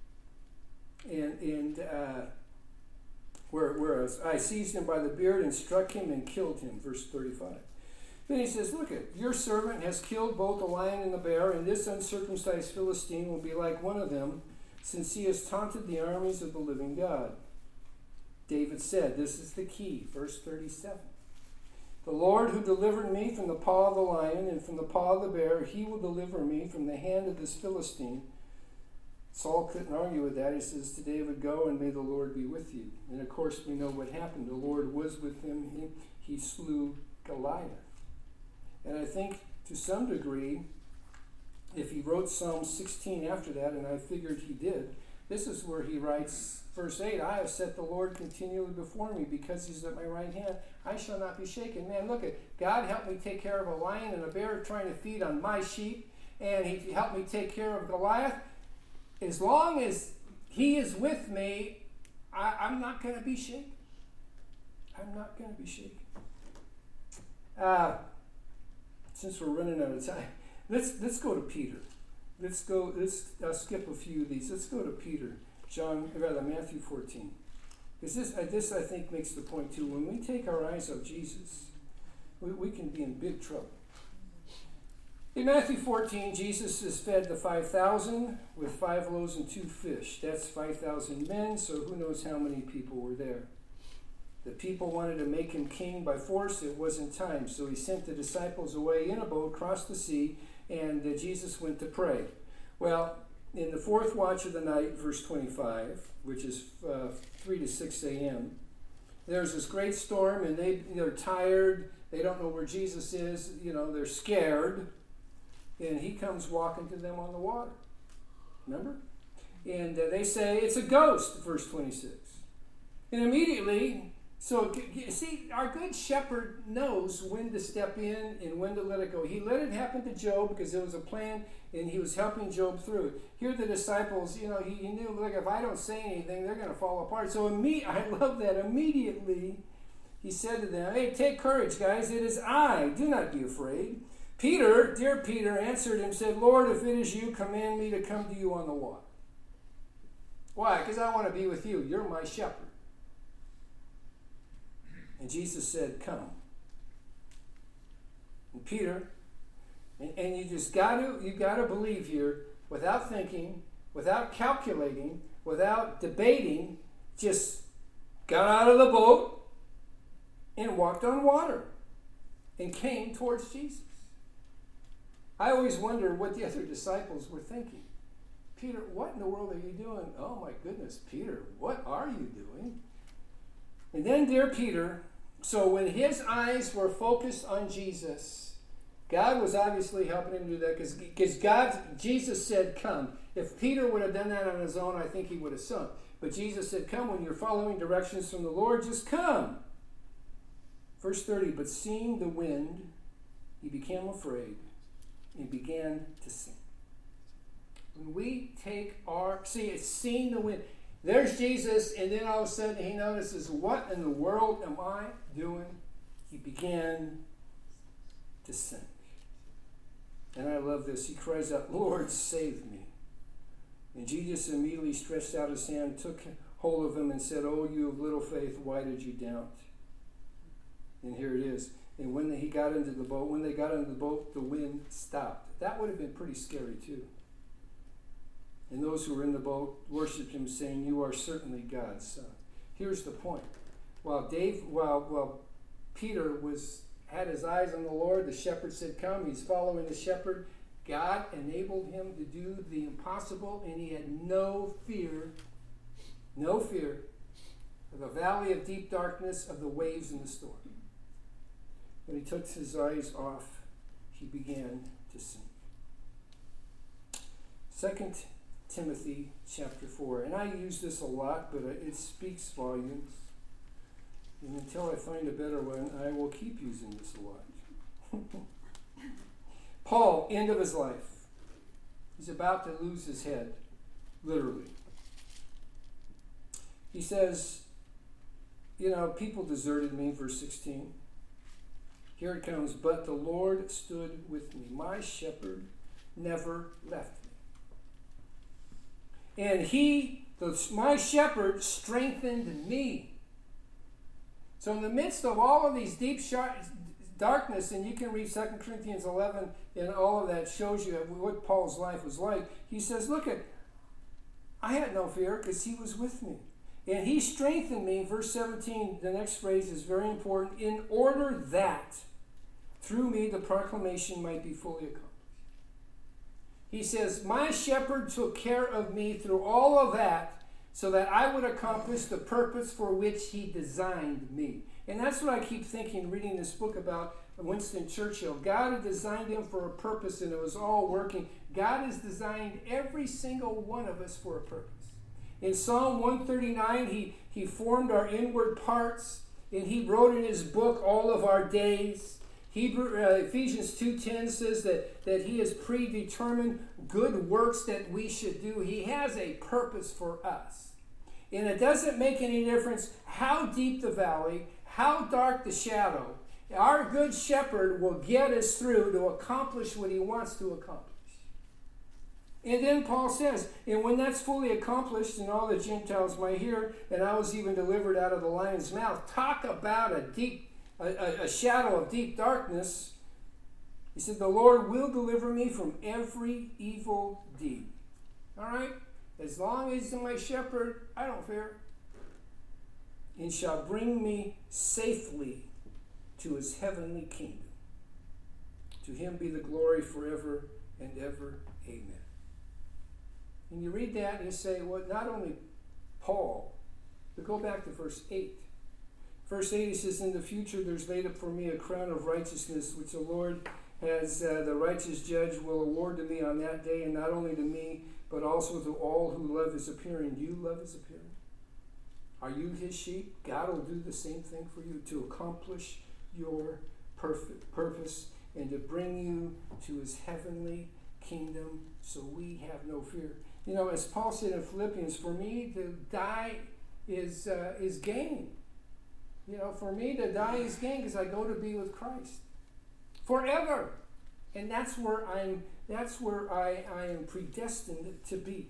Whereas I seized him by the beard and struck him and killed him. Verse 35. Then he says, look it, your servant has killed both the lion and the bear, and this uncircumcised Philistine will be like one of them, since he has taunted the armies of the living God. David said, this is the key, verse 37. The Lord who delivered me from the paw of the lion and from the paw of the bear, he will deliver me from the hand of this Philistine. Saul couldn't argue with that. He says to David, go and may the Lord be with you. And of course we know what happened. The Lord was with him. He slew Goliath. And I think to some degree, if he wrote Psalm 16 after that, and I figured he did, this is where he writes, verse 8, I have set the Lord continually before me because he's at my right hand. I shall not be shaken. Man, look at God helped me take care of a lion and a bear trying to feed on my sheep, and he helped me take care of Goliath. As long as he is with me, I'm not going to be shaken. I'm not going to be shaken. Since we're running out of time, let's go to Peter. Let's skip a few of these. Let's go to Peter, Matthew 14. Because this I think makes the point too. When we take our eyes off Jesus, we can be in big trouble. In Matthew 14, Jesus is fed the 5,000 with 5 loaves and 2 fish. That's 5,000 men, so who knows how many people were there. The people wanted to make him king by force. It wasn't time, so he sent the disciples away in a boat, crossed the sea, and Jesus went to pray. Well, in the 4th watch of the night, verse 25, which is 3 to 6 a.m., there's this great storm, and they're tired. They don't know where Jesus is. They're scared. And he comes walking to them on the water. Remember? And they say, it's a ghost, verse 26. And immediately, so see, our good shepherd knows when to step in and when to let it go. He let it happen to Job because there was a plan, and he was helping Job through it. Here the disciples, he knew, like, if I don't say anything, they're going to fall apart. So I love that. Immediately, he said to them, hey, take courage, guys. It is I. Do not be afraid. Dear Peter, answered him, said, Lord, if it is you, command me to come to you on the water. Why? Because I want to be with you. You're my shepherd. And Jesus said, come. And Peter, and you got to believe here, without thinking, without calculating, without debating, just got out of the boat and walked on water and came towards Jesus. I always wonder what the other disciples were thinking. Peter, what in the world are you doing? Oh my goodness, Peter, what are you doing? And then, dear Peter, so when his eyes were focused on Jesus, God was obviously helping him do that because Jesus said, come. If Peter would have done that on his own, I think he would have sunk. But Jesus said, come, when you're following directions from the Lord, just come. Verse 30, but seeing the wind, he became afraid and began to sink. When we take it's seeing the wind. There's Jesus, and then all of a sudden he notices, what in the world am I doing? He began to sink. And I love this. He cries out, Lord, save me. And Jesus immediately stretched out his hand, took hold of him, and said, oh, you of little faith, why did you doubt? And here it is. And when they got into the boat, the wind stopped. That would have been pretty scary too. And those who were in the boat worshipped him, saying, you are certainly God's son. Here's the point. While Peter had his eyes on the Lord, the shepherd said, come. He's following the shepherd. God enabled him to do the impossible, and he had no fear of the valley of deep darkness, of the waves and the storm. When he took his eyes off, he began to sink. Second Timothy chapter 4. And I use this a lot, but it speaks volumes. And until I find a better one, I will keep using this a lot. Paul, end of his life. He's about to lose his head, literally. He says, people deserted me, verse 16. Here it comes. But the Lord stood with me. My shepherd never left me. And my shepherd strengthened me. So in the midst of all of these deep darkness, and you can read 2 Corinthians 11, and all of that shows you what Paul's life was like. He says, look, I had no fear because he was with me. And he strengthened me, verse 17, the next phrase is very important, in order that through me the proclamation might be fully accomplished. He says, my shepherd took care of me through all of that so that I would accomplish the purpose for which he designed me. And that's what I keep thinking, reading this book about Winston Churchill. God had designed him for a purpose, and it was all working. God has designed every single one of us for a purpose. In Psalm 139, he formed our inward parts, and he wrote in his book all of our days. Ephesians 2:10 says that he has predetermined good works that we should do. He has a purpose for us. And it doesn't make any difference how deep the valley, how dark the shadow. Our good shepherd will get us through to accomplish what he wants to accomplish. And then Paul says, and when that's fully accomplished and all the Gentiles might hear, and I was even delivered out of the lion's mouth, talk about a shadow of deep darkness. He said, the Lord will deliver me from every evil deed. All right? As long as he's my shepherd, I don't fear. And shall bring me safely to his heavenly kingdom. To him be the glory forever and ever. Amen. And you read that and you say, well, not only Paul, but go back to verse 8. Verse 8, he says, in the future there's laid up for me a crown of righteousness, which the Lord has, the righteous judge will award to me on that day, and not only to me, but also to all who love his appearing. You love his appearing? Are you his sheep? God will do the same thing for you to accomplish your perfect purpose and to bring you to his heavenly kingdom, so we have no fear. As Paul said in Philippians, for me to die is gain. For me to die is gain because I go to be with Christ forever, and that's where I am predestined to be.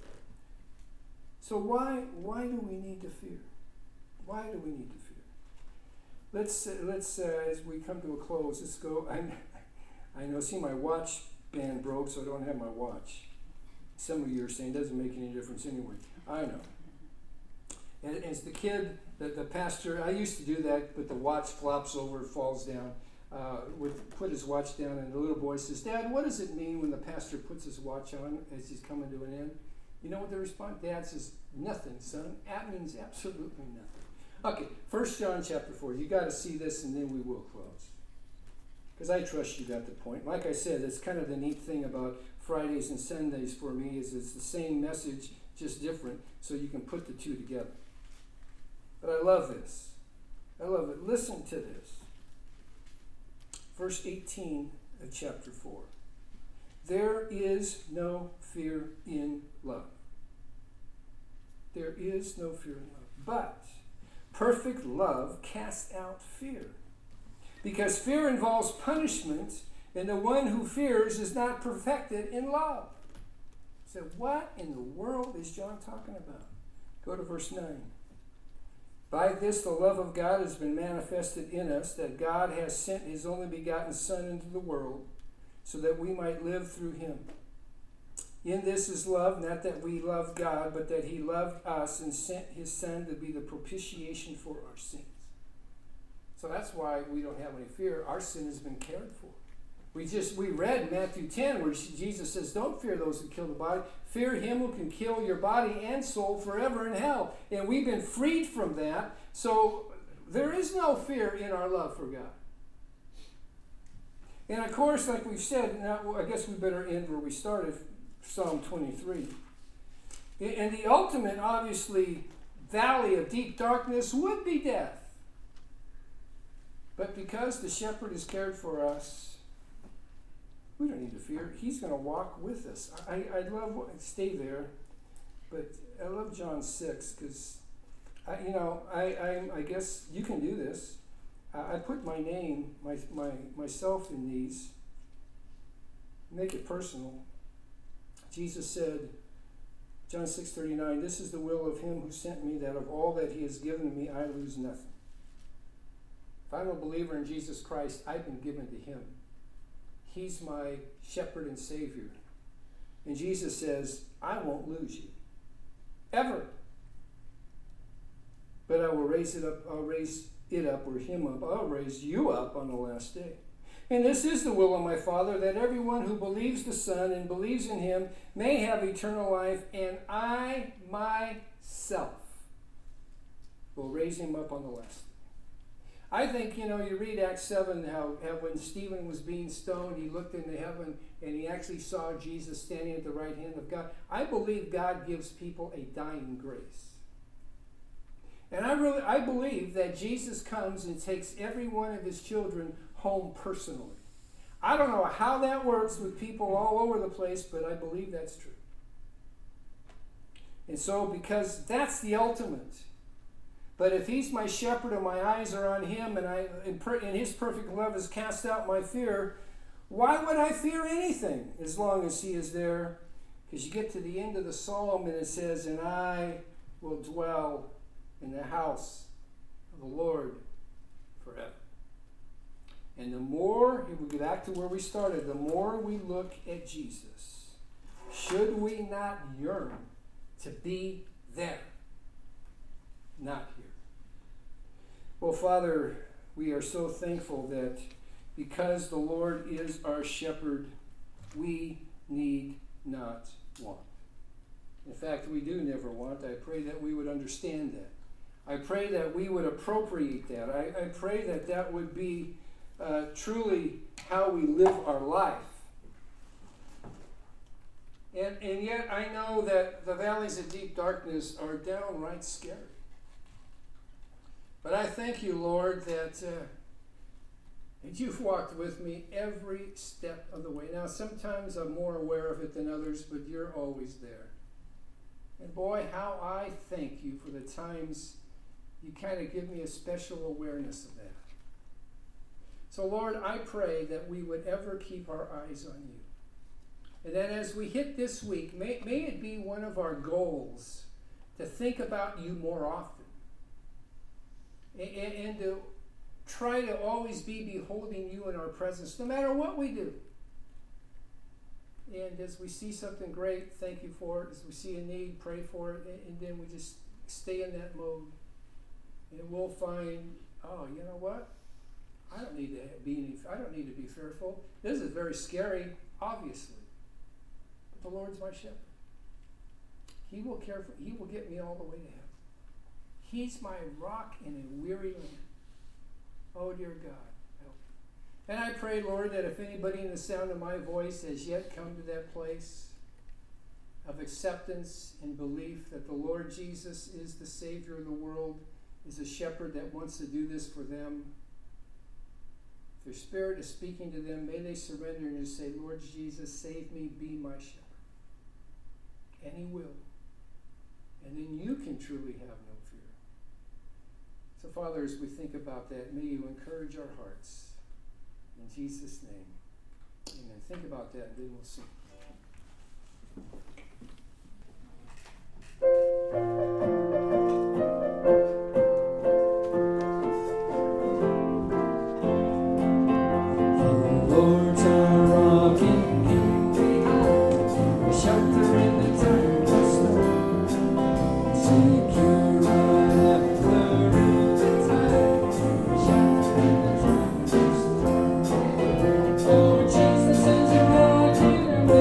So why do we need to fear? Why do we need to fear? Let's as we come to a close, let's go. I know. See, my watch band broke, so I don't have my watch. Some of you are saying it doesn't make any difference anyway. I know. And as the kid, the pastor, I used to do that, but the watch flops over, falls down. Would put his watch down, and the little boy says, Dad, what does it mean when the pastor puts his watch on as he's coming to an end? You know what they respond? Dad says, nothing, son. That means absolutely nothing. Okay, 1 John chapter 4. You got to see this, and then we will close. Because I trust you got the point. Like I said, it's kind of the neat thing about Fridays and Sundays for me is it's the same message, just different, so you can put the two together. But I love this. I love it. Listen to this. Verse 18 of chapter 4. There is no fear in love. There is no fear in love. But perfect love casts out fear. Because fear involves punishment, and the one who fears is not perfected in love. So what in the world is John talking about? Go to verse 9. By this the love of God has been manifested in us, that God has sent his only begotten Son into the world, so that we might live through him. In this is love, not that we loved God, but that he loved us and sent his Son to be the propitiation for our sins. So that's why we don't have any fear. Our sin has been cared for. We read Matthew 10 where Jesus says, don't fear those who kill the body. Fear him who can kill your body and soul forever in hell. And we've been freed from that. So there is no fear in our love for God. And of course, like we've said, now I guess we better end where we started, Psalm 23. And the ultimate, obviously, valley of deep darkness would be death. But because the shepherd has cared for us, we don't need to fear. He's going to walk with us. I love, stay there, but I love John 6 because, I guess you can do this. I put my name, myself in these. Make it personal. Jesus said, John 6:39, "This is the will of him who sent me, that of all that he has given me, I lose nothing." If I'm a believer in Jesus Christ, I've been given to him. He's my shepherd and savior. And Jesus says, I won't lose you. Ever. But I will raise it up, I'll raise it up, or him up, I'll raise you up on the last day. And this is the will of my Father, that everyone who believes the Son and believes in him may have eternal life, and I myself will raise him up on the last day. I think, you read Acts 7, how when Stephen was being stoned, he looked into heaven and he actually saw Jesus standing at the right hand of God. I believe God gives people a dying grace. And I believe that Jesus comes and takes every one of his children home personally. I don't know how that works with people all over the place, but I believe that's true. And so, because that's the ultimate. But if he's my shepherd and my eyes are on him and his perfect love has cast out my fear, why would I fear anything as long as he is there? Because you get to the end of the psalm and it says, and I will dwell in the house of the Lord forever. And the more, we go back to where we started, the more we look at Jesus, should we not yearn to be there, not here? Well, Father, we are so thankful that because the Lord is our shepherd, we need not want. In fact, we do never want. I pray that we would understand that. I pray that we would appropriate that. I pray that that would be truly how we live our life. And yet I know that the valleys of deep darkness are downright scary. But I thank you, Lord, that you've walked with me every step of the way. Now, sometimes I'm more aware of it than others, but you're always there. And boy, how I thank you for the times you kind of give me a special awareness of that. So, Lord, I pray that we would ever keep our eyes on you. And that as we hit this week, may it be one of our goals to think about you more often. And to try to always be beholding you in our presence, no matter what we do. And as we see something great, thank you for it. As we see a need, pray for it. And then we just stay in that mode. And we'll find, oh, you know what? I don't need to be fearful. This is very scary, obviously. But the Lord's my shepherd. He will get me all the way to heaven. He's my rock in a weary land. Oh, dear God, help me. And I pray, Lord, that if anybody in the sound of my voice has yet come to that place of acceptance and belief that the Lord Jesus is the Savior of the world, is a shepherd that wants to do this for them, if their spirit is speaking to them, may they surrender and just say, Lord Jesus, save me, be my shepherd. And he will. And then you can truly have no fear. So, Father, as we think about that, may you encourage our hearts. In Jesus' name, amen. Think about that, and then we'll sing. The Lord's our rock in him we hide, a shelter in the time of storm, secure right after the tide, shelter in the time of storm. Oh, Jesus is a rock in a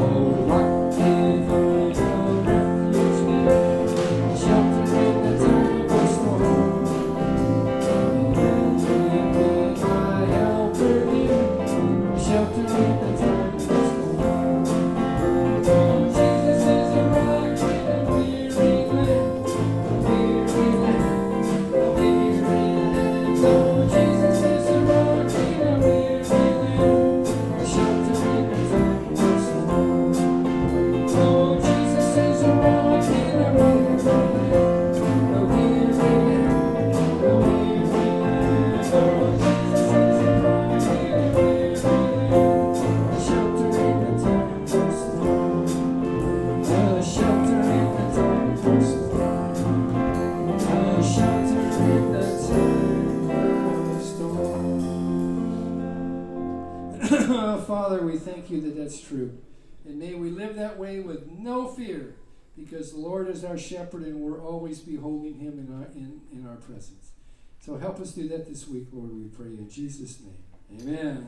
Father, we thank you that that's true. And may we live that way with no fear, because the Lord is our shepherd and we're always beholding him in our presence. So help us do that this week, Lord, we pray in Jesus' name. Amen.